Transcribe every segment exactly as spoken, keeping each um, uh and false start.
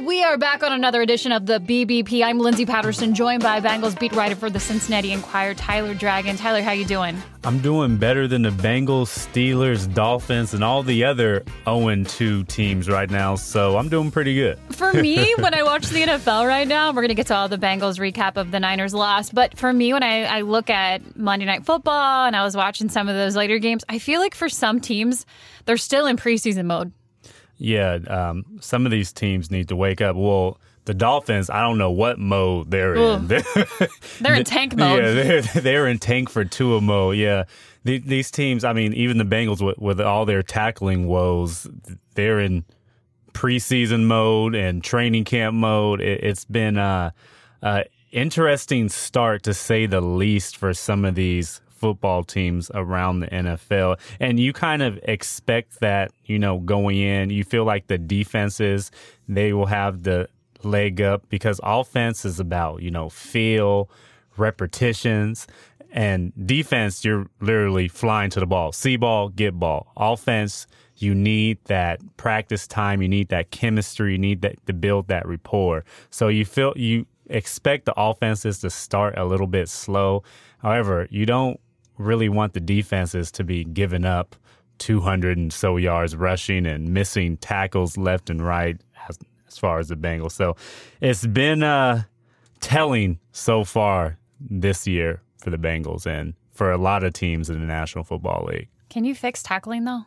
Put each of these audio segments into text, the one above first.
We are back on another edition of the B B P. I'm Lindsay Patterson, joined by Bengals beat writer for the Cincinnati Enquirer, Tyler Dragon. Tyler, how you doing? I'm doing better than the Bengals, Steelers, Dolphins, and all the other oh and two teams right now, so I'm doing pretty good. For me, when I watch the N F L right now, we're going to get to all the Bengals recap of the Niners loss, but for me, when I, I look at Monday Night Football and I was watching some of those later games, I feel like for some teams, they're still in preseason mode. Yeah, um, some of these teams need to wake up. Well, the Dolphins, I don't know what mode they're Ooh. in. They're, they're in tank mode. Yeah, they're, they're in tank for Tua mode. Yeah, these, these teams, I mean, even the Bengals with, with all their tackling woes, they're in preseason mode and training camp mode. It, it's been an uh, uh, interesting start, to say the least, for some of these football teams around the N F L. And you kind of expect that, you know, going in. You feel like the defenses, they will have the leg up, because offense is about, you know, feel, repetitions, and defense, you're literally flying to the ball. See ball, get ball. Offense, you need that practice time. You need that chemistry. You need that to build that rapport. So you feel you expect the offenses to start a little bit slow. However, you don't really want the defenses to be giving up two hundred and so yards rushing and missing tackles left and right as, as far as the Bengals. So it's been uh, telling so far this year for the Bengals and for a lot of teams in the National Football League. Can you fix tackling, though?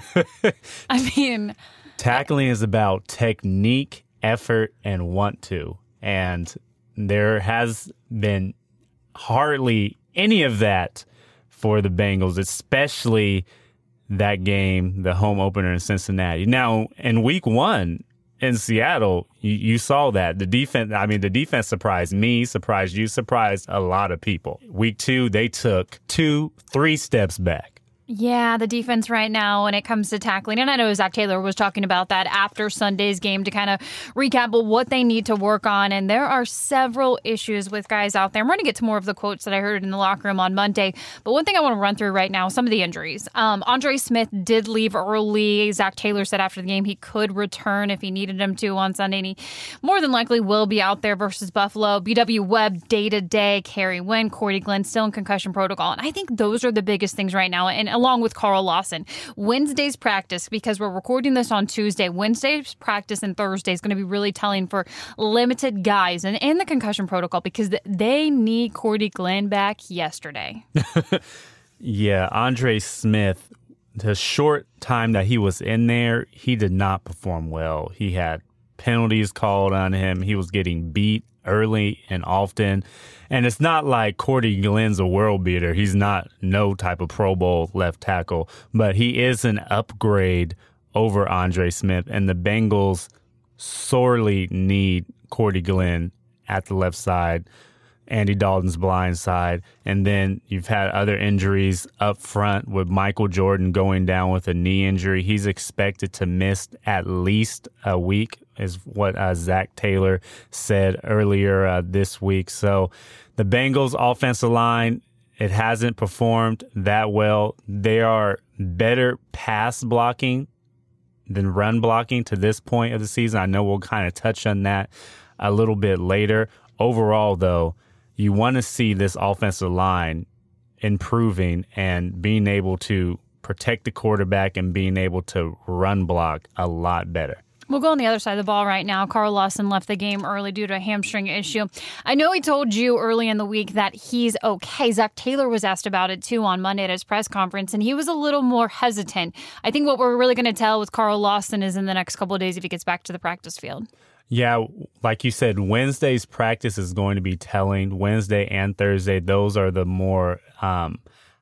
I mean... Tackling is about technique, effort, and want to. And there has been hardly any of that for the Bengals, especially that game, the home opener in Cincinnati. Now, in week one in Seattle, you, you saw that. The defense, I mean, the defense surprised me, surprised you, surprised a lot of people. Week two, they took two, three steps back. Yeah, the defense right now when it comes to tackling, and I know Zach Taylor was talking about that after Sunday's game to kind of recap what they need to work on, and there are several issues with guys out there. I'm going to get to more of the quotes that I heard in the locker room on Monday, but one thing I want to run through right now, some of the injuries. Um, Andre Smith did leave early. Zach Taylor said after the game he could return if he needed him to on Sunday, and he more than likely will be out there versus Buffalo. B W Webb day-to-day, Kerry Wynn, Cordy Glenn still in concussion protocol, and I think those are the biggest things right now, and along with Carl Lawson. Wednesday's practice, because we're recording this on Tuesday, Wednesday's practice and Thursday is going to be really telling for limited guys and, and the concussion protocol, because they need Cordy Glenn back yesterday. Yeah, Andre Smith, the short time that he was in there, he did not perform well. He had penalties called on him. He was getting beat early and often. And it's not like Cordy Glenn's a world beater. He's not no type of Pro Bowl left tackle, but he is an upgrade over Andre Smith. And the Bengals sorely need Cordy Glenn at the left side, Andy Dalton's blind side. And then you've had other injuries up front with Michael Jordan going down with a knee injury. He's expected to miss at least a week, is what uh, Zach Taylor said earlier uh, this week. So the Bengals offensive line, it hasn't performed that well. They are better pass blocking than run blocking to this point of the season. I know we'll kind of touch on that a little bit later. Overall, though, you want to see this offensive line improving and being able to protect the quarterback and being able to run block a lot better. We'll go on the other side of the ball right now. Carl Lawson left the game early due to a hamstring issue. I know he told you early in the week that he's okay. Zach Taylor was asked about it, too, on Monday at his press conference, and he was a little more hesitant. I think what we're really going to tell with Carl Lawson is in the next couple of days if he gets back to the practice field. Yeah, like you said, Wednesday's practice is going to be telling. Wednesday and Thursday, those are the more um,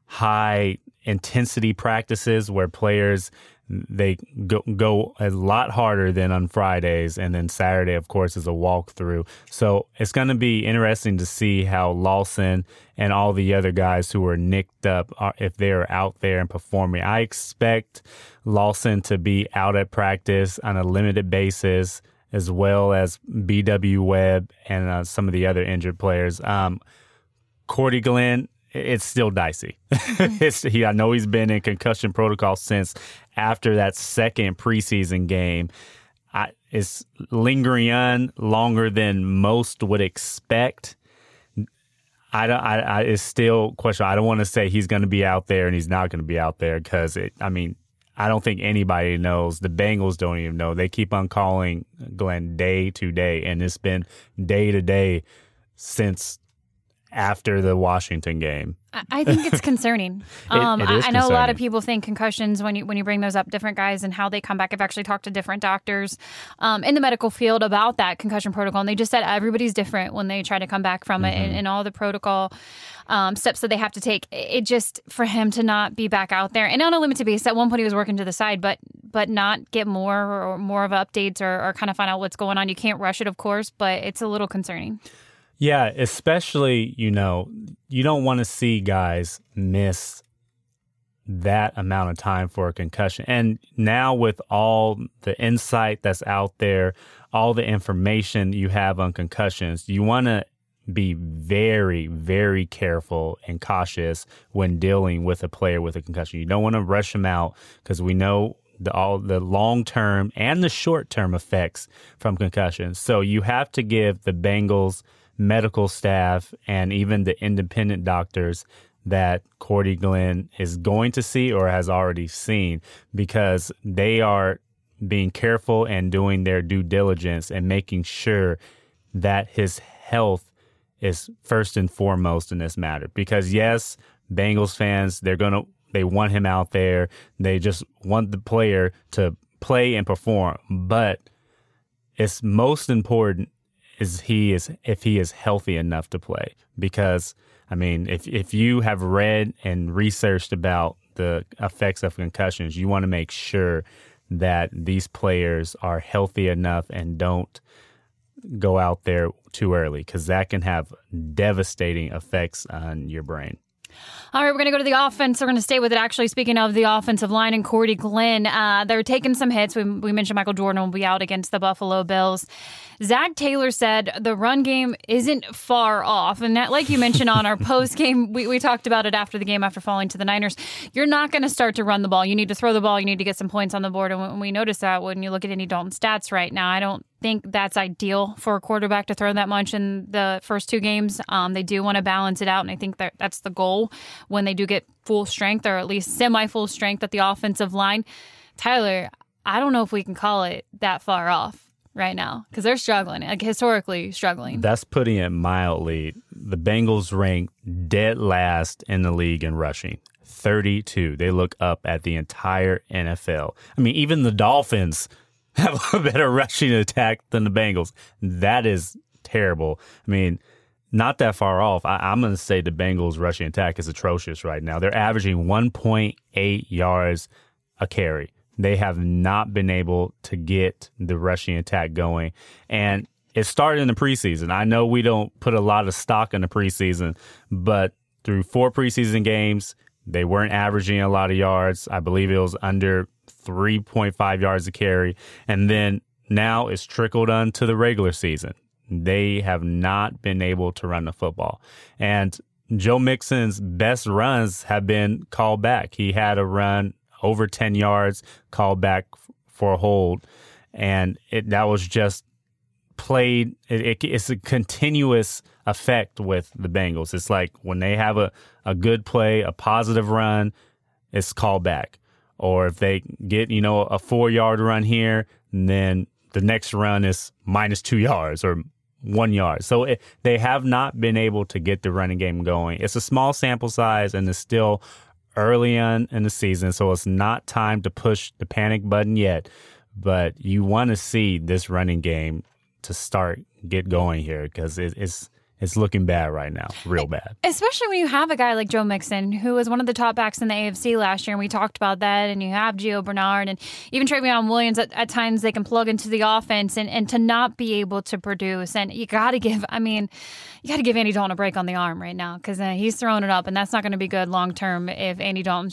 high-intensity practices where players – they go, go a lot harder than on Fridays. And then Saturday, of course, is a walkthrough. So it's going to be interesting to see how Lawson and all the other guys who are nicked up, are, if they're out there and performing. I expect Lawson to be out at practice on a limited basis, as well as B W Webb and uh, some of the other injured players. Um, Cordy Glenn, it's still dicey. it's, he, I know he's been in concussion protocol since after that second preseason game. I, it's lingering on longer than most would expect. I don't. I, I it's still questionable. I don't want to say he's going to be out there and he's not going to be out there because it. I mean, I don't think anybody knows. The Bengals don't even know. They keep on calling Glenn day to day, and it's been day to day since after the Washington game. I think it's concerning. it, um, it I, is I know concerning. a lot of people think concussions when you when you bring those up, different guys and how they come back. I've actually talked to different doctors um, in the medical field about that concussion protocol, and they just said everybody's different when they try to come back from it, Mm-hmm. and, and all the protocol um, steps that they have to take. It just for him to not be back out there and on a limited basis. At one point, he was working to the side, but but not get more or more of updates or, or kind of find out what's going on. You can't rush it, of course, but it's a little concerning. Yeah, especially, you know, you don't want to see guys miss that amount of time for a concussion. And now with all the insight that's out there, all the information you have on concussions, you want to be very, very careful and cautious when dealing with a player with a concussion. You don't want to rush him out because we know the, all the long-term and the short-term effects from concussions. So you have to give the Bengals medical staff and even the independent doctors that Cordy Glenn is going to see or has already seen, because they are being careful and doing their due diligence and making sure that his health is first and foremost in this matter. Because yes, Bengals fans, they're going to, they want him out there. They just want the player to play and perform. But it's most important is he is if he is healthy enough to play. Because, I mean, if if you have read and researched about the effects of concussions, you want to make sure that these players are healthy enough and don't go out there too early, because that can have devastating effects on your brain. All right, we're going to go to the offense. We're going to stay with it, actually. Speaking of the offensive line and Cordy Glenn, uh, they're taking some hits. We, we mentioned Michael Jordan will be out against the Buffalo Bills. Zach Taylor said the run game isn't far off. And that, like you mentioned on our post game, we, we talked about it after the game, after falling to the Niners. You're not going to start to run the ball. You need to throw the ball. You need to get some points on the board. And we notice that when you look at Andy Dalton's stats right now. I don't think that's ideal for a quarterback to throw that much in the first two games. Um, they do want to balance it out, and I think that that's the goal when they do get full strength, or at least semi-full strength at the offensive line. Tyler, I don't know if we can call it that far off right now, because they're struggling, like historically struggling. That's putting it mildly. The Bengals rank dead last in the league in rushing, thirty-two. They look up at the entire N F L. I mean, even the Dolphins have a better rushing attack than the Bengals. That is terrible. I mean, not that far off. I, I'm going to say the Bengals' rushing attack is atrocious right now. They're averaging one point eight yards a carry. They have not been able to get the rushing attack going. And it started in the preseason. I know we don't put a lot of stock in the preseason, but through four preseason games, they weren't averaging a lot of yards. I believe it was under three point five yards a carry. And then now it's trickled on to the regular season. They have not been able to run the football. And Joe Mixon's best runs have been called back. He had a run over ten yards, called back for a hold. And it, that was just played. It, it, it's a continuous effect with the Bengals. It's like when they have a, a good play, a positive run, it's called back. Or if they get, you know, a four-yard run here, and then the next run is minus two yards or one yard. So it, they have not been able to get the running game going. It's a small sample size, and it's still early on in the season, so it's not time to push the panic button yet. But you want to see this running game to start get going here, because it, it's it's looking bad right now, real bad. Especially when you have a guy like Joe Mixon, who was one of the top backs in the A F C last year, and we talked about that, and you have Gio Bernard and even Travion Williams. At, at times they can plug into the offense, and, and to not be able to produce. And you got to give, I mean, you got to give Andy Dalton a break on the arm right now, because uh, he's throwing it up, and that's not going to be good long term if Andy Dalton's just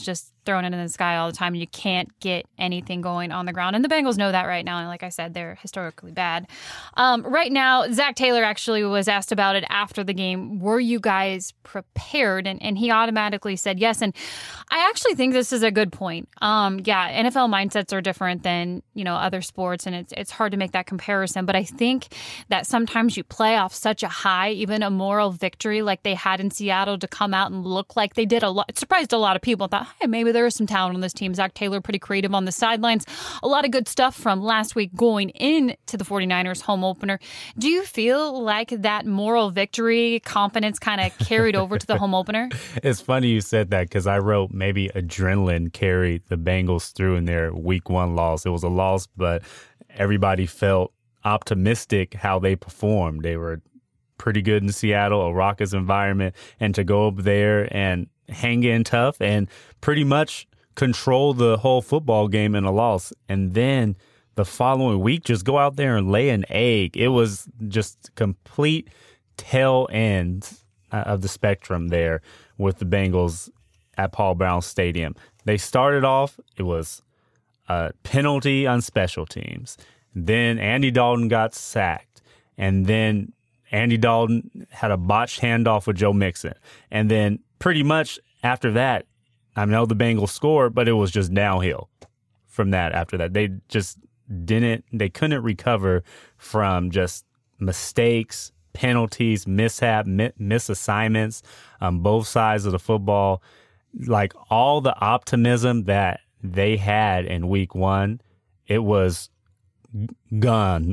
thrown into the sky all the time. You can't get anything going on the ground. And the Bengals know that right now. And like I said, they're historically bad. Um, right now, Zach Taylor actually was asked about it after the game. Were you guys prepared? And, and he automatically said yes. And I actually think this is a good point. Um, yeah, N F L mindsets are different than, you know, other sports. And it's, it's hard to make that comparison. But I think that sometimes you play off such a high, even a moral victory like they had in Seattle, to come out and look like they did a lot. It surprised a lot of people. Thought, hey, maybe there is some talent on this team. Zach Taylor, pretty creative on the sidelines. A lot of good stuff from last week going into the 49ers home opener. Do you feel like that moral victory confidence kind of carried over to the home opener? It's funny you said that because I wrote maybe adrenaline carried the Bengals through in their week one loss. It was a loss, but everybody felt optimistic how they performed. They were pretty good in Seattle, a raucous environment, and to go up there and hang in tough and pretty much control the whole football game in a loss. And then the following week, just go out there and lay an egg. It was just complete tail end of the spectrum there with the Bengals at Paul Brown Stadium. They started off, it was a penalty on special teams. Then Andy Dalton got sacked. And then Andy Dalton had a botched handoff with Joe Mixon. And then pretty much after that, I know the Bengals scored, but it was just downhill from that after that. They just didn't, they couldn't recover from just mistakes, penalties, mishap, misassignments on both sides of the football. Like all the optimism that they had in week one, it was gone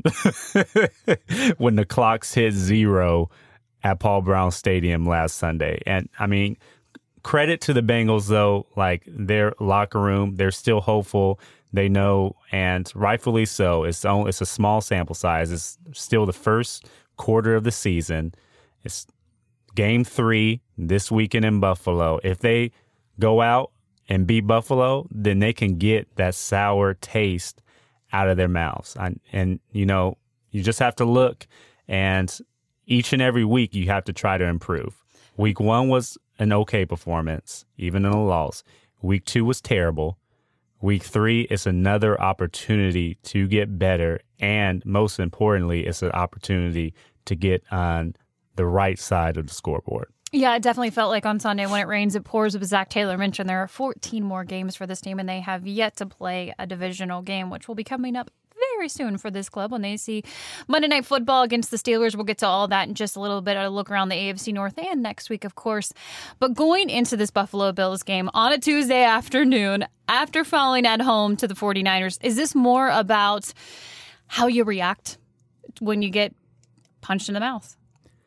when the clocks hit zero at Paul Brown Stadium last Sunday. And I mean, credit to the Bengals, though, like their locker room, they're still hopeful. They know, and rightfully so. It's only, it's a small sample size. It's still the first quarter of the season. It's game three this weekend in Buffalo. If they go out and beat Buffalo, then they can get that sour taste out of their mouths. I, and, you know, you just have to look, and each and every week you have to try to improve. Week one was an okay performance, even in a loss. Week two was terrible. Week three is another opportunity to get better, and most importantly, it's an opportunity to get on the right side of the scoreboard. Yeah, it definitely felt like on Sunday when it rains, it pours. As Zach Taylor mentioned, there are fourteen more games for this team, and they have yet to play a divisional game, which will be coming up very soon for this club when they see Monday Night Football against the Steelers. We'll get to all that in just a little bit. A look around the A F C North and next week, of course. But going into this Buffalo Bills game on a Tuesday afternoon, after falling at home to the 49ers, is this more about how you react when you get punched in the mouth?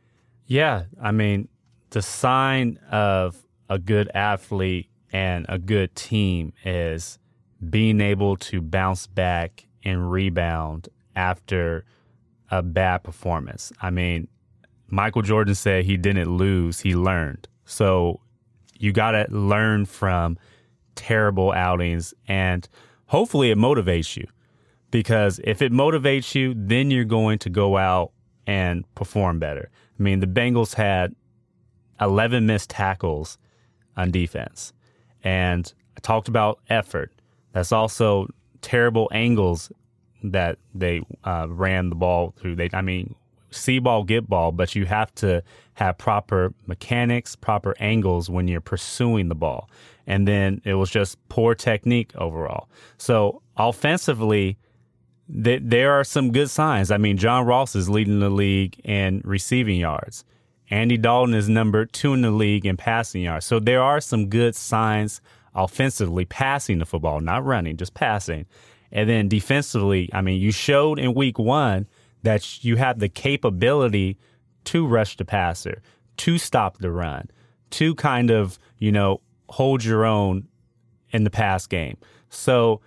Yeah, I mean, the sign of a good athlete and a good team is being able to bounce back and rebound after a bad performance. I mean, Michael Jordan said he didn't lose, he learned. So you got to learn from terrible outings, and hopefully it motivates you, because if it motivates you, then you're going to go out and perform better. I mean, the Bengals had eleven missed tackles on defense. And I talked about effort. That's also terrible angles that they uh, ran the ball through. They, I mean, see ball, get ball, but you have to have proper mechanics, proper angles when you're pursuing the ball. And then it was just poor technique overall. So offensively, th- there are some good signs. I mean, John Ross is leading the league in receiving yards. Andy Dalton is number two in the league in passing yards. So there are some good signs offensively, passing the football, not running, just passing. And then defensively, I mean, you showed in week one that you have the capability to rush the passer, to stop the run, to kind of, you know, hold your own in the pass game. So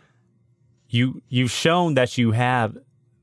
you, you've shown that you have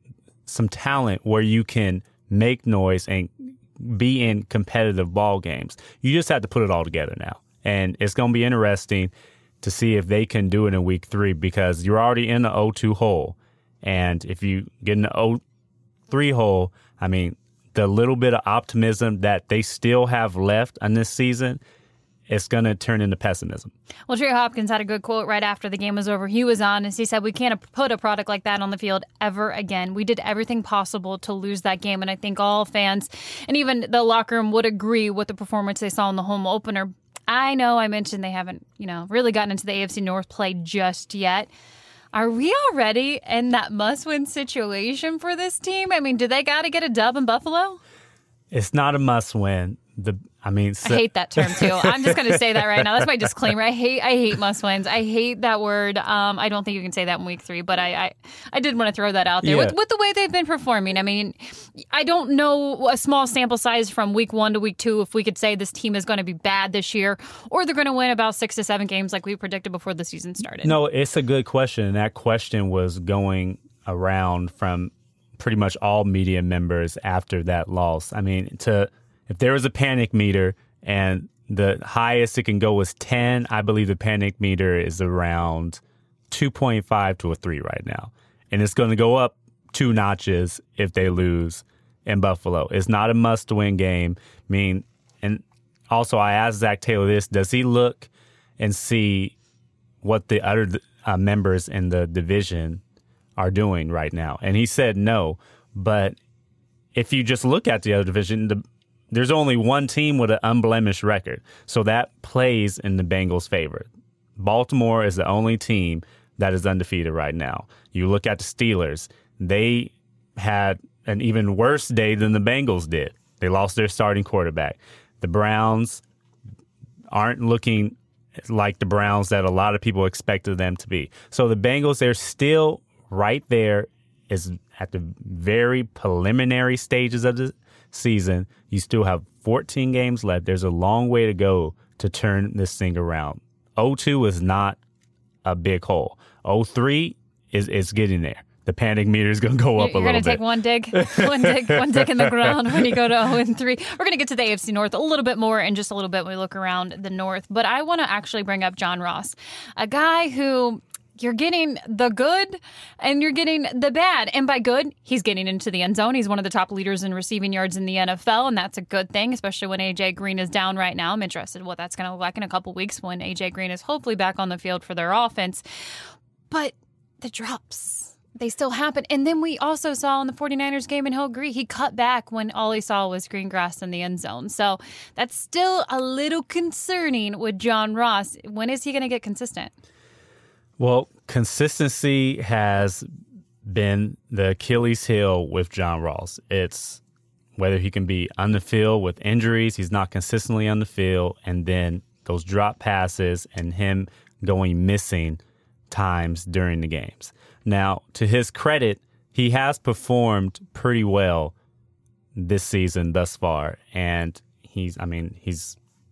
some talent where you can make noise and be in competitive ball games. You just have to put it all together now. And it's going to be interesting to see if they can do it in week three, because you're already in the oh two hole. And if you get in the oh three hole, I mean, the little bit of optimism that they still have left on this season, it's going to turn into pessimism. Well, Trey Hopkins had a good quote right after the game was over. He was honest. He said, we can't put a product like that on the field ever again. We did everything possible to lose that game. And I think all fans and even the locker room would agree with the performance they saw in the home opener. I know I mentioned they haven't, you know, really gotten into the A F C North play just yet. Are we already in that must-win situation for this team? I mean, do they got to get a dub in Buffalo? It's not a must-win. The I mean, so- I hate that term too. I'm just going to say that right now. That's my disclaimer. I hate I hate must wins. I hate that word. Um, I don't think you can say that in week three, but I I, I did want to throw that out there yeah. with with the way they've been performing. I mean, I don't know a small sample size from week one to week two if we could say this team is going to be bad this year or they're going to win about six to seven games like we predicted before the season started. No, it's a good question, and that question was going around from pretty much all media members after that loss. I mean, to if there was a panic meter and the highest it can go is ten, I believe the panic meter is around two point five to a three right now. And it's going to go up two notches if they lose in Buffalo. It's not a must-win game. I mean, and also I asked Zach Taylor this, does he look and see what the other uh, members in the division are doing right now? And he said no. But if you just look at the other division, the there's only one team with an unblemished record, so that plays in the Bengals' favor. Baltimore is the only team that is undefeated right now. You look at the Steelers, they had an even worse day than the Bengals did. They lost their starting quarterback. The Browns aren't looking like the Browns that a lot of people expected them to be. So the Bengals, they're still right there, is at the very preliminary stages of the season. You still have fourteen games left. There's a long way to go to turn this thing around. oh two is not a big hole. oh three is is getting there. The panic meter is going to go up You're a little gonna bit. You're going to take one dig, one dig, one dig in the ground when you go to oh and three. We're going to get to the A F C North a little bit more in just a little bit when we look around the North. But I want to actually bring up John Ross, a guy who you're getting the good and you're getting the bad. And by good, he's getting into the end zone. He's one of the top leaders in receiving yards in the N F L, and that's a good thing, especially when A J Green is down right now. I'm interested in what that's going to look like in a couple weeks when A J Green is hopefully back on the field for their offense. But the drops, they still happen. And then we also saw in the 49ers game, and he'll agree, he cut back when all he saw was green grass in the end zone. So that's still a little concerning with John Ross. When is he going to get consistent? Well, consistency has been the Achilles heel with John Ross. It's whether he can be on the field with injuries, he's not consistently on the field, and then those drop passes and him going missing times during the games. Now, to his credit, he has performed pretty well this season thus far, and he's, I mean, he's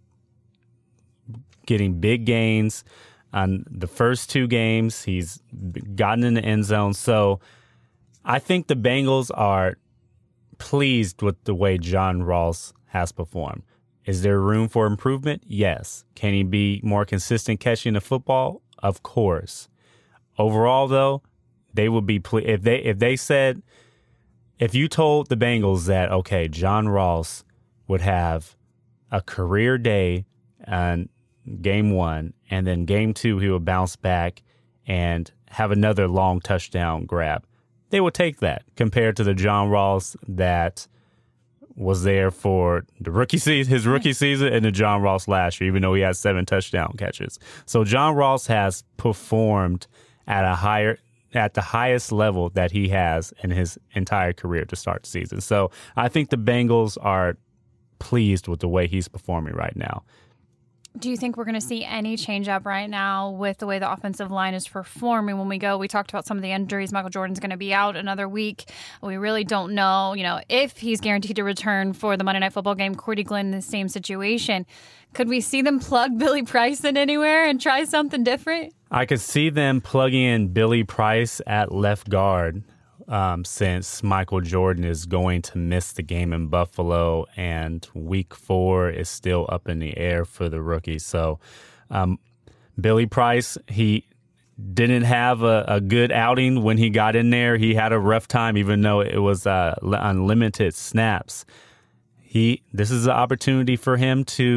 getting big gains. On the first two games, he's gotten in the end zone. So I think the Bengals are pleased with the way John Ross has performed. Is there room for improvement? Yes. Can he be more consistent catching the football? Of course. Overall, though, they would be ple- if they if they said if you told the Bengals that, okay, John Ross would have a career day and game one, and then game two, he would bounce back and have another long touchdown grab, they would take that compared to the John Ross that was there for the rookie season, his rookie season, and the John Ross last year, even though he had seven touchdown catches. So John Ross has performed at a higher, at the highest level that he has in his entire career to start the season. So I think the Bengals are pleased with the way he's performing right now. Do you think we're going to see any change up right now with the way the offensive line is performing when we go? We talked about some of the injuries. Michael Jordan's going to be out another week. We really don't know, you know, if he's guaranteed to return for the Monday Night Football game. Cordy Glenn in the same situation. Could we see them plug Billy Price in anywhere and try something different? I could see them plugging in Billy Price at left guard. Um, since Michael Jordan is going to miss the game in Buffalo and week four is still up in the air for the rookie. So um, Billy Price, he didn't have a, a good outing when he got in there. He had a rough time, even though it was uh, unlimited snaps. He This is an opportunity for him to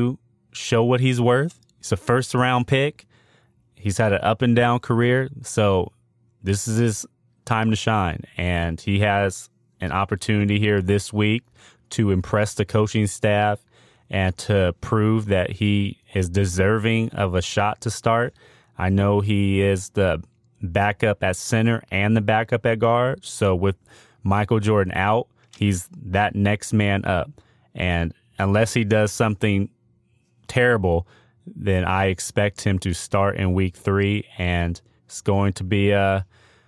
show what he's worth. He's a first-round pick. He's had an up-and-down career, so this is his time to shine. And he has an opportunity here this week to impress the coaching staff and to prove that he is deserving of a shot to start. I know he is the backup at center and the backup at guard. So with Michael Jordan out, he's that next man up. And unless he does something terrible, then I expect him to start in week three. And it's going to be a,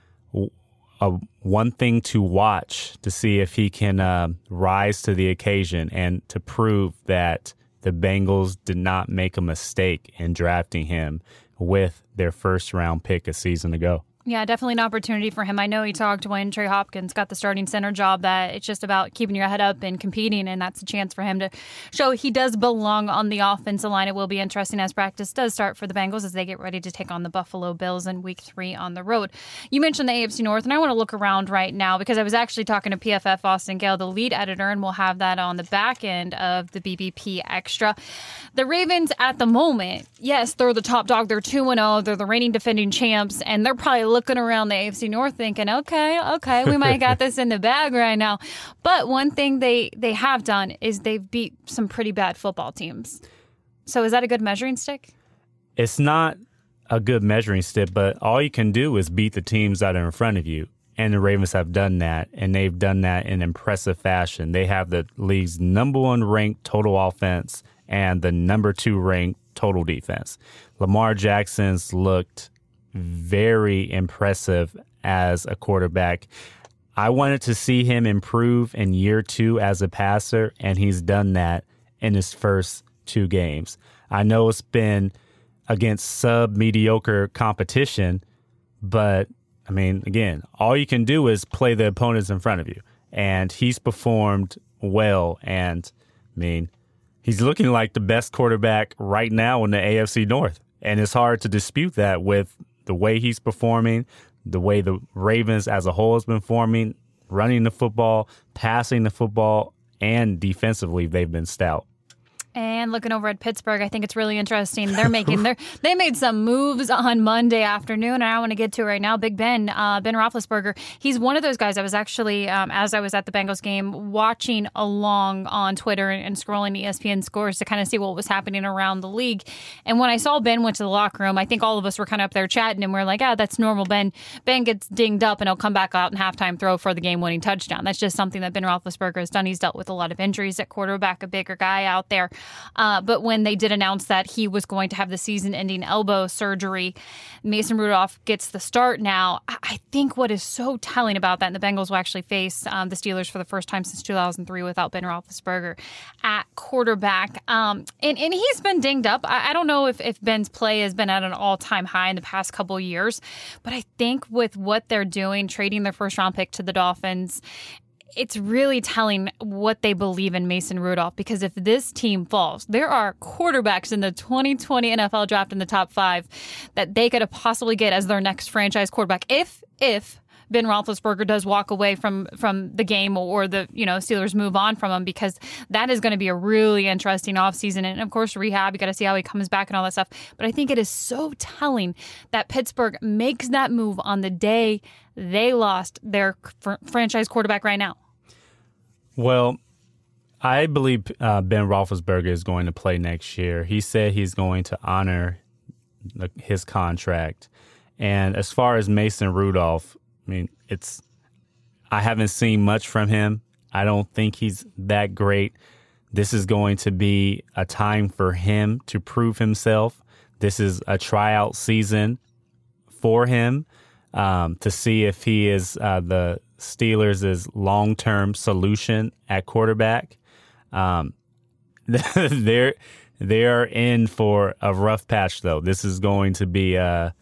a one thing to watch to see if he can uh, rise to the occasion and to prove that the Bengals did not make a mistake in drafting him with their first round pick a season ago. Yeah, definitely an opportunity for him. I know he talked when Trey Hopkins got the starting center job that it's just about keeping your head up and competing, and that's a chance for him to show he does belong on the offensive line. It will be interesting as practice does start for the Bengals as they get ready to take on the Buffalo Bills in week three on the road. You mentioned the A F C North, and I want to look around right now because I was actually talking to P F F Austin Gale, the lead editor, and we'll have that on the back end of the B B P Extra. The Ravens at the moment, yes, they're the top dog. They're two and oh. They're the reigning defending champs, and they're probably looking around the A F C North thinking, okay, okay, we might got this in the bag right now. But one thing they, they have done is they've beat some pretty bad football teams. So is that a good measuring stick? It's not a good measuring stick, but all you can do is beat the teams that are in front of you. And the Ravens have done that, and they've done that in impressive fashion. They have the league's number one ranked total offense and the number two ranked total defense. Lamar Jackson's looked very impressive as a quarterback. I wanted to see him improve in year two as a passer, and he's done that in his first two games. I know it's been against sub-mediocre competition, but, I mean, again, all you can do is play the opponents in front of you, and he's performed well, and, I mean, he's looking like the best quarterback right now in the A F C North, and it's hard to dispute that with the way he's performing, the way the Ravens as a whole has been performing, running the football, passing the football, and defensively they've been stout. And looking over at Pittsburgh, I think it's really interesting. They're making their they made some moves on Monday afternoon, and I want to get to it right now. Big Ben, uh, Ben Roethlisberger, he's one of those guys. I was actually, um, as I was at the Bengals game, watching along on Twitter and, and scrolling E S P N scores to kind of see what was happening around the league. And when I saw Ben went to the locker room, I think all of us were kind of up there chatting, and we're like, ah, that's normal. Ben Ben gets dinged up, and he'll come back out in halftime throw for the game-winning touchdown. That's just something that Ben Roethlisberger has done. He's dealt with a lot of injuries at quarterback, a bigger guy out there. Uh, but when they did announce that he was going to have the season-ending elbow surgery, Mason Rudolph gets the start now. I think what is so telling about that, and the Bengals will actually face um, the Steelers for the first time since two thousand three without Ben Roethlisberger at quarterback. Um, and, and he's been dinged up. I, I don't know if, if Ben's play has been at an all-time high in the past couple of years, but I think with what they're doing, trading their first-round pick to the Dolphins, it's really telling what they believe in Mason Rudolph, because if this team falls, there are quarterbacks in the twenty twenty N F L draft in the top five that they could possibly get as their next franchise quarterback if if Ben Roethlisberger does walk away from from the game, or the you know Steelers move on from him, because that is going to be a really interesting offseason. And, of course, rehab, you got to see how he comes back and all that stuff. But I think it is so telling that Pittsburgh makes that move on the day they lost their fr- franchise quarterback right now. Well, I believe uh, Ben Roethlisberger is going to play next year. He said he's going to honor the, his contract. And as far as Mason Rudolph, I mean, it's I haven't seen much from him. I don't think he's that great. This is going to be a time for him to prove himself. This is a tryout season for him um, to see if he is uh, the Steelers' long-term solution at quarterback. Um, they're they are in for a rough patch, though. This is going to be a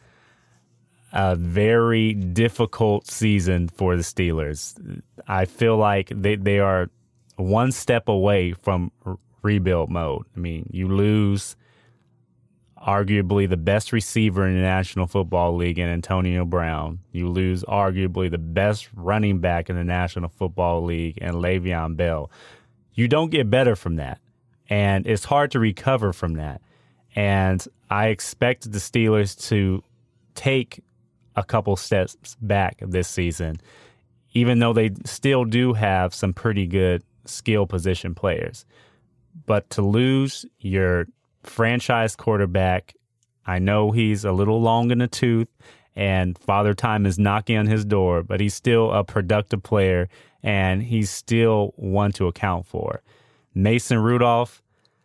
a very difficult season for the Steelers. I feel like they they are one step away from r- rebuild mode. I mean, you lose arguably the best receiver in the National Football League in Antonio Brown. You lose arguably the best running back in the National Football League in Le'Veon Bell. You don't get better from that. And it's hard to recover from that. And I expect the Steelers to take a couple steps back this season, even though they still do have some pretty good skill position players. But to lose your franchise quarterback, I know he's a little long in the tooth and Father Time is knocking on his door, but he's still a productive player and he's still one to account for. Mason Rudolph,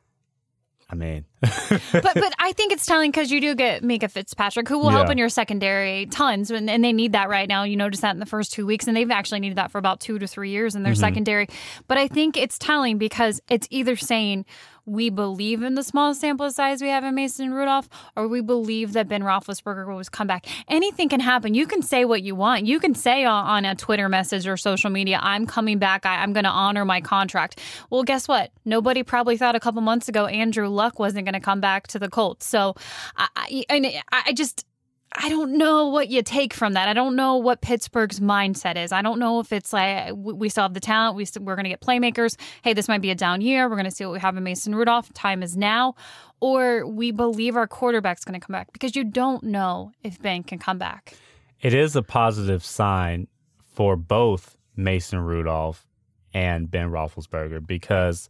I mean. but but I think it's telling because you do get Mika Fitzpatrick, who will Yeah. help in your secondary tons, and, and they need that right now. You notice that in the first two weeks, and they've actually needed that for about two to three years in their Mm-hmm. secondary. But I think it's telling because it's either saying we believe in the small sample size we have in Mason Rudolph, or we believe that Ben Roethlisberger will come back. Anything can happen. You can say what you want. You can say on, on a Twitter message or social media, I'm coming back. I, I'm going to honor my contract. Well, guess what? Nobody probably thought a couple months ago Andrew Luck wasn't going to come back to the Colts. So I, I, and I just... I don't know what you take from that. I don't know what Pittsburgh's mindset is. I don't know if it's like we still have the talent. We st- we're going to get playmakers. Hey, this might be a down year. We're going to see what we have in Mason Rudolph. Time is now. Or we believe our quarterback's going to come back because you don't know if Ben can come back. It is a positive sign for both Mason Rudolph and Ben Roethlisberger because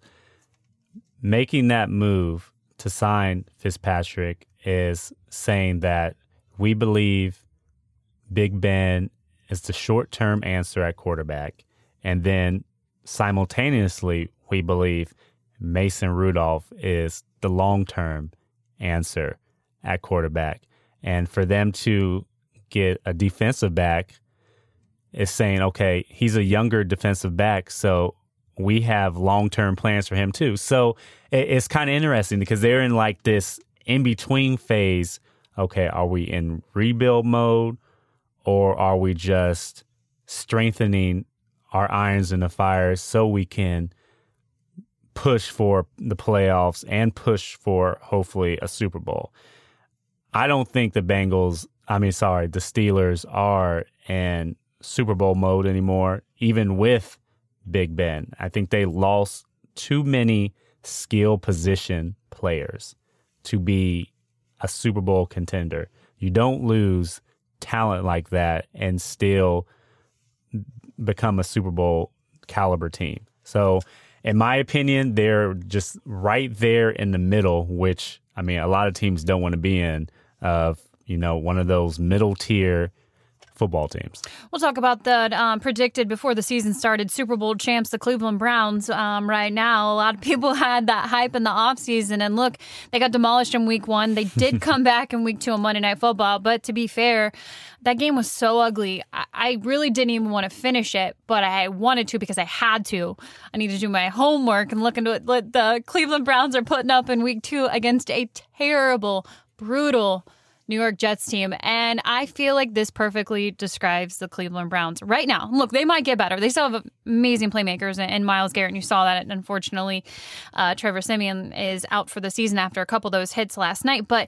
making that move to sign Fitzpatrick is saying that we believe Big Ben is the short-term answer at quarterback. And then simultaneously, we believe Mason Rudolph is the long-term answer at quarterback. And for them to get a defensive back is saying, okay, he's a younger defensive back, so we have long-term plans for him too. So it's kind of interesting because they're in like this in-between phase. Okay, are we in rebuild mode or are we just strengthening our irons in the fire so we can push for the playoffs and push for hopefully a Super Bowl? I don't think the Bengals, I mean, sorry, the Steelers are in Super Bowl mode anymore, even with Big Ben. I think they lost too many skill position players to be a Super Bowl contender. You don't lose talent like that and still become a Super Bowl caliber team. So in my opinion, they're just right there in the middle, which, I mean, a lot of teams don't want to be in, of, you know, one of those middle tier football teams. We'll talk about the um, predicted before the season started Super Bowl champs, the Cleveland Browns. Um, right now, a lot of people had that hype in the offseason. And look, they got demolished in week one. They did come back in week two on Monday Night Football. But to be fair, that game was so ugly. I, I really didn't even want to finish it, but I wanted to because I had to. I need to do my homework and look into what the Cleveland Browns are putting up in week two against a terrible, brutal New York Jets team. And I feel like this perfectly describes the Cleveland Browns right now. Look, they might get better. They still have amazing playmakers and Myles Garrett, and you saw that. Unfortunately, uh, Trevor Siemian is out for the season after a couple of those hits last night. But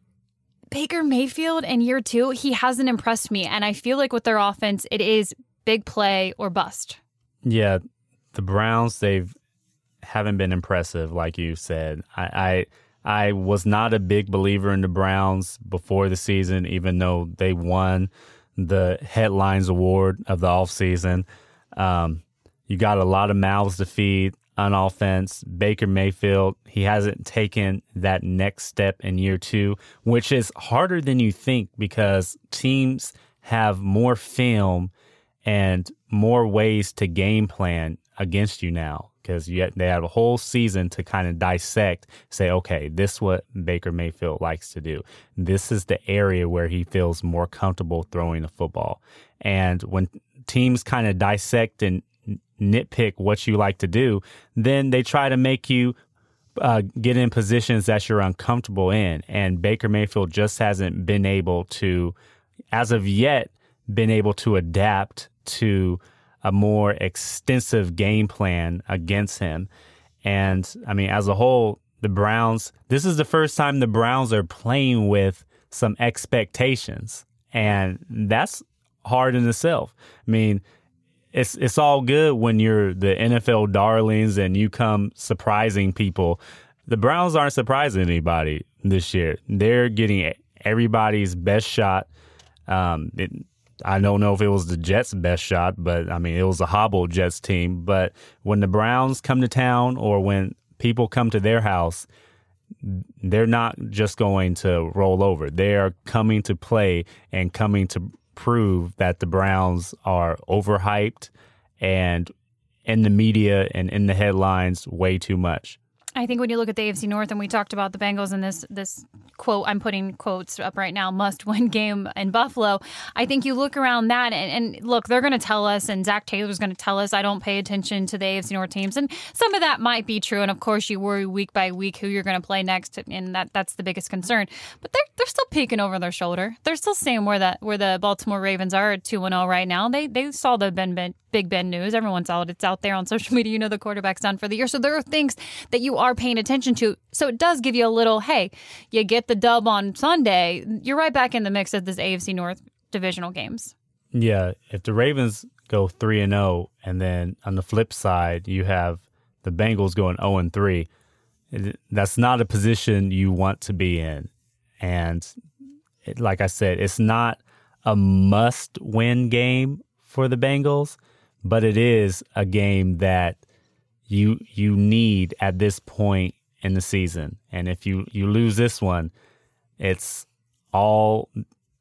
Baker Mayfield in year two, he hasn't impressed me. And I feel like with their offense, it is big play or bust. Yeah, the Browns, they've haven't been impressive, like you said. I, I I was not a big believer in the Browns before the season, even though they won the Headlines Award of the offseason. Um, you got a lot of mouths to feed on offense. Baker Mayfield, he hasn't taken that next step in year two, which is harder than you think because teams have more film and more ways to game plan against you now. Because they have a whole season to kind of dissect, say, okay, this is what Baker Mayfield likes to do. This is the area where he feels more comfortable throwing the football. And when teams kind of dissect and nitpick what you like to do, then they try to make you uh, get in positions that you're uncomfortable in. And Baker Mayfield just hasn't been able to, as of yet, been able to adapt to a more extensive game plan against him. And, I mean, as a whole, the Browns, this is the first time the Browns are playing with some expectations. And that's hard in itself. I mean, it's it's all good when you're the N F L darlings and you come surprising people. The Browns aren't surprising anybody this year. They're getting everybody's best shot. Um, it, I don't know if it was the Jets' best shot, but I mean, it was a hobbled Jets team. But when the Browns come to town or when people come to their house, they're not just going to roll over. They are coming to play and coming to prove that the Browns are overhyped and in the media and in the headlines way too much. I think when you look at the A F C North, and we talked about the Bengals in this this quote, I'm putting quotes up right now, must-win game in Buffalo. I think you look around that, and, and look, they're going to tell us, and Zach Taylor's going to tell us, I don't pay attention to the A F C North teams, and some of that might be true, and of course you worry week by week who you're going to play next, and that that's the biggest concern. But they're they're still peeking over their shoulder. They're still seeing where that where the Baltimore Ravens are at two and oh right now. They they saw the Ben Ben Big Ben news. Everyone saw it. It's out there on social media. You know the quarterback's done for the year. So there are things that you are paying attention to. So it does give you a little, hey, you get the dub on Sunday, you're right back in the mix of this A F C North divisional games. Yeah, if the Ravens go three and oh, and then on the flip side, you have the Bengals going oh and three, that's not a position you want to be in. And it, like I said, it's not a must-win game for the Bengals, but it is a game that you you need at this point in the season. And if you, you lose this one, it's all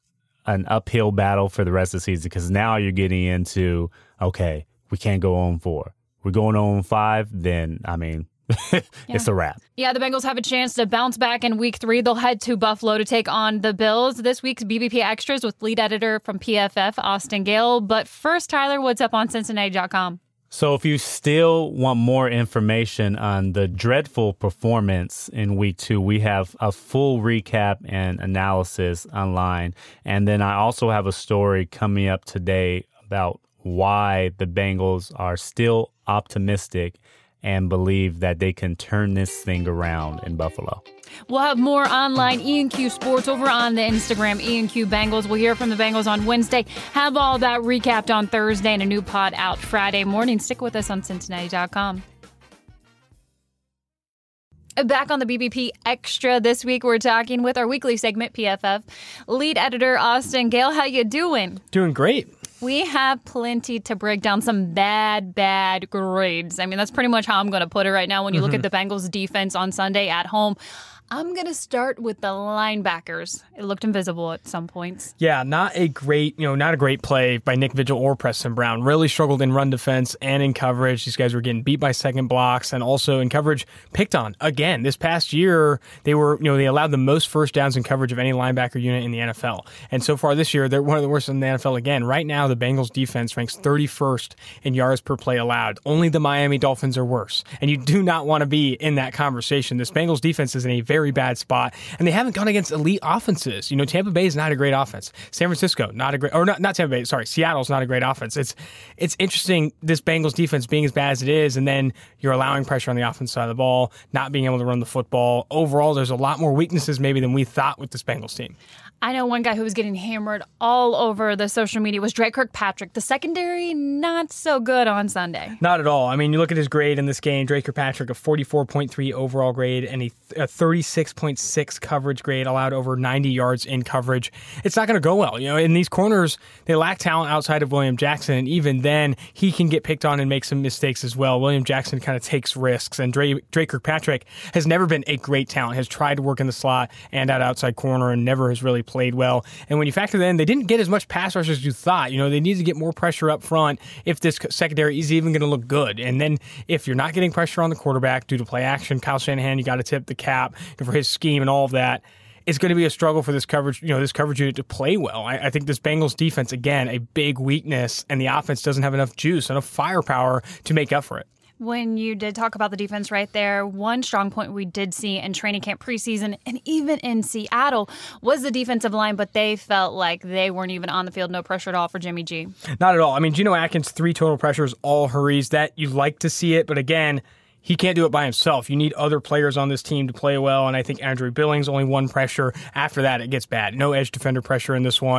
an uphill battle for the rest of the season, because now you're getting into, okay, we can't go oh and four. We're going oh and five, then, I mean, yeah. It's a wrap. Yeah, the Bengals have a chance to bounce back in week three. They'll head to Buffalo to take on the Bills. This week's B B P Extras with lead editor from P F F, Austin Gale. But first, Tyler, what's up on Cincinnati dot com? So if you still want more information on the dreadful performance in week two, we have a full recap and analysis online. And then I also have a story coming up today about why the Bengals are still optimistic and believe that they can turn this thing around in Buffalo. We'll have more online E and Q Sports over on the Instagram, E and Q Bengals. We'll hear from the Bengals on Wednesday. Have all that recapped on Thursday and a new pod out Friday morning. Stick with us on Cincinnati dot com. Back on the B B P Extra this week, we're talking with our weekly segment, P F F lead editor Austin Gale. How you doing? Doing great. We have plenty to break down, some bad, bad grades. I mean, that's pretty much how I'm going to put it right now. When you mm-hmm. look at the Bengals defense on Sunday at home, I'm going to start with the linebackers. It looked invisible at some points. Yeah, not a great, you know, not a great play by Nick Vigil or Preston Brown. Really struggled in run defense and in coverage. These guys were getting beat by second blocks, and also in coverage picked on. Again, this past year, they were, you know, they allowed the most first downs in coverage of any linebacker unit in the N F L. And so far this year, they're one of the worst in the N F L again. Right now, the Bengals defense ranks thirty-first in yards per play allowed. Only the Miami Dolphins are worse. And you do not want to be in that conversation. This Bengals defense is in a very Very bad spot, and they haven't gone against elite offenses. You know, Tampa Bay is not a great offense. San Francisco, not a great, or not, not Tampa Bay, sorry, Seattle's not a great offense. It's it's interesting, this Bengals defense being as bad as it is, and then you're allowing pressure on the offense side of the ball, not being able to run the football. Overall, there's a lot more weaknesses maybe than we thought with this Bengals team. I know one guy who was getting hammered all over the social media was Drake Kirkpatrick. The secondary, not so good on Sunday. Not at all. I mean, you look at his grade in this game, Drake Kirkpatrick, a forty-four point three overall grade and a, a thirty-six point six coverage grade, allowed over ninety yards in coverage. It's not going to go well. You know, in these corners, they lack talent outside of William Jackson, and even then, he can get picked on and make some mistakes as well. William Jackson kind of takes risks, and Drake, Drake Kirkpatrick has never been a great talent, has tried to work in the slot and at outside corner, and never has really played well. And when you factor that in, they didn't get as much pass rush as you thought. You know, they need to get more pressure up front if this secondary is even going to look good. And then if you're not getting pressure on the quarterback due to play action, Kyle Shanahan, you got to tip the cap for his scheme and all of that. It's going to be a struggle for this coverage, you know, this coverage unit to play well. I, I think this Bengals defense, again, a big weakness, and the offense doesn't have enough juice, enough firepower to make up for it. When you did talk about the defense right there, one strong point we did see in training camp preseason and even in Seattle was the defensive line, but they felt like they weren't even on the field, no pressure at all for Jimmy G. Not at all. I mean, Geno Atkins, three total pressures, all hurries. That you like to see it, but again, he can't do it by himself. You need other players on this team to play well, and I think Andrew Billings, only one pressure. After that, it gets bad. No edge defender pressure in this one.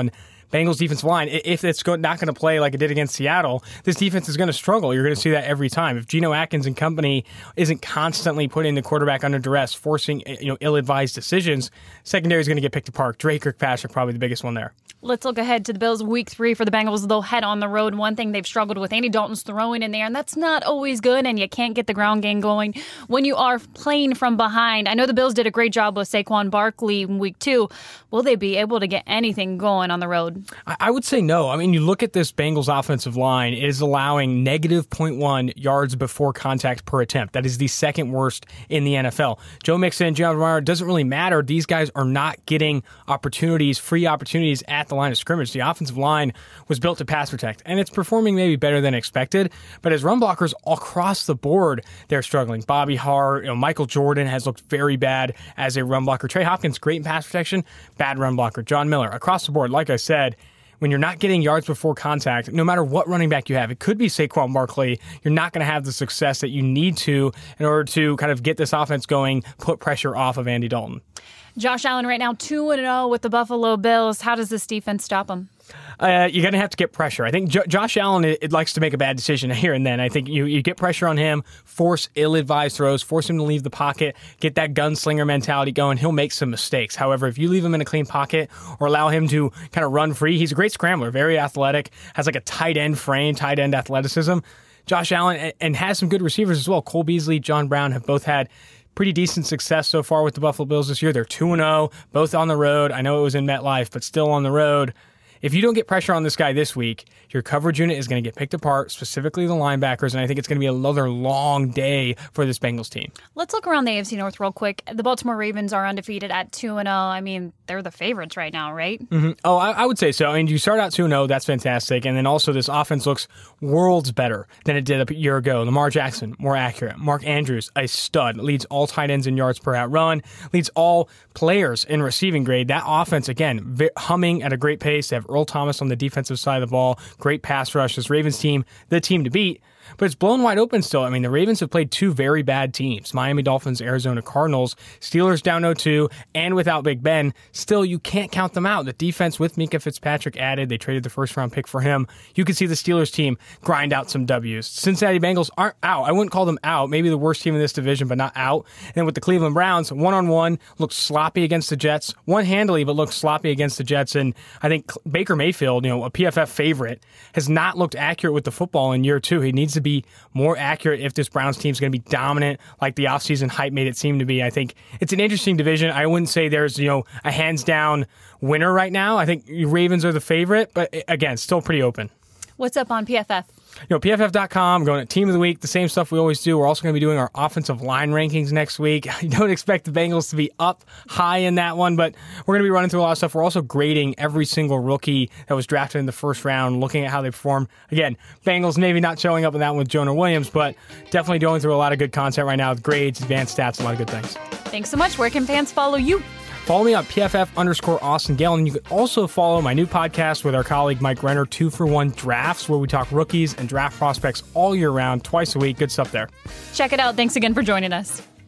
Bengals defensive line, if it's not going to play like it did against Seattle, this defense is going to struggle. You're going to see that every time. If Geno Atkins and company isn't constantly putting the quarterback under duress, forcing you know ill-advised decisions, secondary is going to get picked apart. Drake Kirkpatrick probably the biggest one there. Let's look ahead to the Bills week three for the Bengals. They'll head on the road. One thing they've struggled with, Andy Dalton's throwing in there, and that's not always good, and you can't get the ground game going when you are playing from behind. I know the Bills did a great job with Saquon Barkley in week two. Will they be able to get anything going on the road? I would say no. I mean, you look at this Bengals offensive line, it is allowing negative zero point one yards before contact per attempt. That is the second worst in the N F L. Joe Mixon, John Romero, doesn't really matter. These guys are not getting opportunities, free opportunities at the line of scrimmage. The offensive line was built to pass protect, and it's performing maybe better than expected. But as run blockers across the board, they're struggling. Bobby Hart, you know, Michael Jordan has looked very bad as a run blocker. Trey Hopkins, great in pass protection, bad run blocker. John Miller, across the board, like I said, when you're not getting yards before contact, no matter what running back you have, it could be Saquon Barkley, you're not going to have the success that you need to in order to kind of get this offense going, put pressure off of Andy Dalton. Josh Allen right now two and oh with the Buffalo Bills. How does this defense stop him? Uh, you're going to have to get pressure. I think J- Josh Allen it, it likes to make a bad decision here and then. I think you, you get pressure on him, force ill-advised throws, force him to leave the pocket, get that gunslinger mentality going. He'll make some mistakes. However, if you leave him in a clean pocket or allow him to kind of run free, he's a great scrambler, very athletic, has like a tight end frame, tight end athleticism. Josh Allen and, and has some good receivers as well. Cole Beasley, John Brown have both had pretty decent success so far with the Buffalo Bills this year. They're two and oh, both on the road. I know it was in MetLife, but still on the road. If you don't get pressure on this guy this week, your coverage unit is going to get picked apart, specifically the linebackers, and I think it's going to be another long day for this Bengals team. Let's look around the A F C North real quick. The Baltimore Ravens are undefeated at two and oh. I mean, they're the favorites right now, right? Mm-hmm. Oh, I, I would say so. I mean, you start out two and oh, that's fantastic, and then also this offense looks worlds better than it did a year ago. Lamar Jackson, more accurate. Mark Andrews, a stud, leads all tight ends in yards per out run, leads all players in receiving grade. That offense, again, humming at a great pace. They have Earl Thomas on the defensive side of the ball. Great pass rush. This Ravens team, the team to beat. But it's blown wide open still. I mean, the Ravens have played two very bad teams, Miami Dolphins, Arizona Cardinals, Steelers down oh two, and without Big Ben. Still, you can't count them out. The defense with Minkah Fitzpatrick added, they traded the first-round pick for him. You could see the Steelers team grind out some W's. Cincinnati Bengals aren't out. I wouldn't call them out. Maybe the worst team in this division, but not out. And with the Cleveland Browns, one-on-one, looked sloppy against the Jets. Won handily, but looked sloppy against the Jets. And I think Baker Mayfield, you know, a P F F favorite, has not looked accurate with the football in year two. He needs to be more accurate if this Browns team is going to be dominant like the offseason hype made it seem to be. I think it's an interesting division. I wouldn't say there's, you know, a hands-down winner right now. I think Ravens are the favorite, but again, still pretty open. What's up on P F F? You know, P F F dot com, going to Team of the Week, the same stuff we always do. We're also going to be doing our offensive line rankings next week. I don't expect the Bengals to be up high in that one, but we're going to be running through a lot of stuff. We're also grading every single rookie that was drafted in the first round, looking at how they perform. Again, Bengals maybe not showing up in that one with Jonah Williams, but definitely going through a lot of good content right now with grades, advanced stats, a lot of good things. Thanks so much. Where can fans follow you? Follow me on P F F underscore Austin Gale, and you can also follow my new podcast with our colleague Mike Renner, Two for One Drafts, where we talk rookies and draft prospects all year round, twice a week. Good stuff there. Check it out. Thanks again for joining us.